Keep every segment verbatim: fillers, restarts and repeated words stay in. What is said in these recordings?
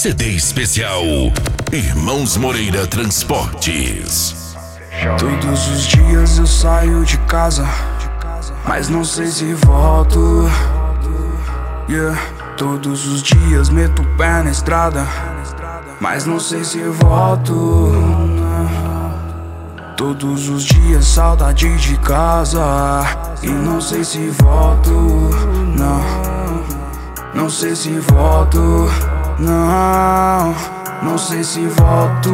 C D especial Irmãos Moreira Transportes. Todos os dias eu saio de casa, mas não sei se volto. Yeah. Todos os dias meto o pé na estrada, mas não sei se volto. Todos os dias saudade de casa, e não sei se volto. Não, não sei se volto. Não, não sei se volto.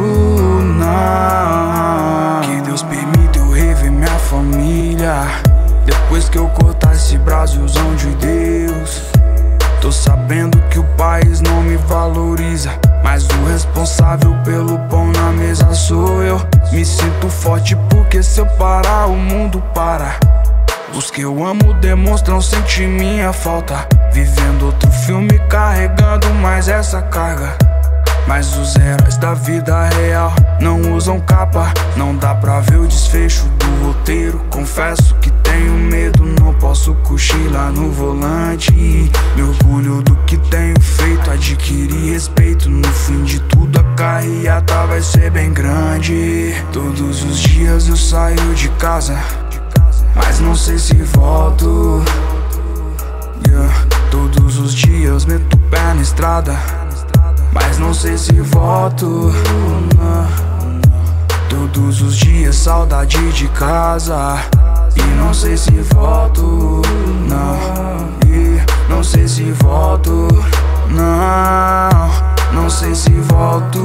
Não. Que Deus permita eu rever minha família, depois que eu cortar esse Brasilzão de Deus. Tô sabendo que o país não me valoriza, mas o responsável pelo pão na mesa sou eu. Me sinto forte porque se eu parar o mundo para. Os que eu amo demonstram sentir minha falta, vivendo outro filme carregando mais essa carga. Mas os heróis da vida real não usam capa, não dá pra ver o desfecho do roteiro. Confesso que tenho medo, não posso cochilar no volante. Me orgulho do que tenho feito, adquirir respeito. No fim de tudo a carreata vai ser bem grande. Todos os dias eu saio de casa, mas não sei se volto. Yeah. Todos os dias meto o pé na estrada, mas não sei se volto. Todos os dias saudade de casa, e não sei se volto. Não, e não sei se volto. Não, não sei se volto.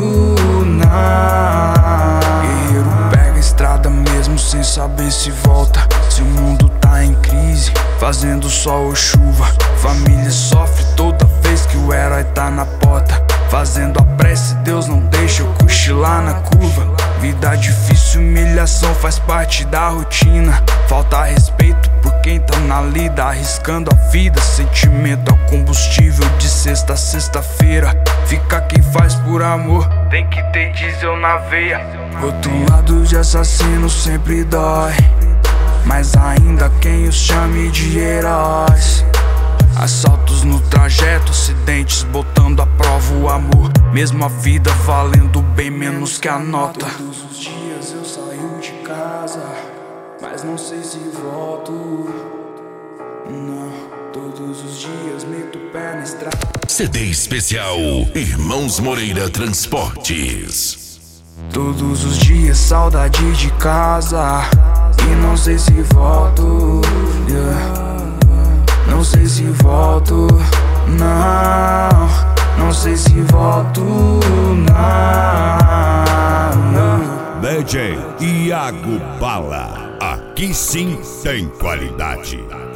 Não. Guerreiro pega a estrada mesmo sem saber se volta. Se o mundo tá em crise, fazendo sol ou chuva, família sofre toda vez que o herói tá na porta. Fazendo a prece, Deus não deixa eu cochilar na curva. Vida difícil, humilhação faz parte da rotina. Falta respeito por quem tá na lida, arriscando a vida. Sentimento é o combustível de sexta a sexta-feira. Fica quem faz por amor, tem que ter diesel na veia. Outro lado de assassino sempre dói, mas ainda quem os chame de heróis. Assaltos no trajeto, acidentes botando à prova o amor, mesmo a vida valendo bem menos que a nota. Todos os dias eu saio de casa, mas não sei se volto. Não, todos os dias meto o pé na estrada. C D especial Irmãos Moreira Transportes. Todos os dias saudade de casa, e não sei se volto. Yeah. Não sei se volto. Não, não sei se volto. Não. D J Iago Bala, aqui sim tem qualidade.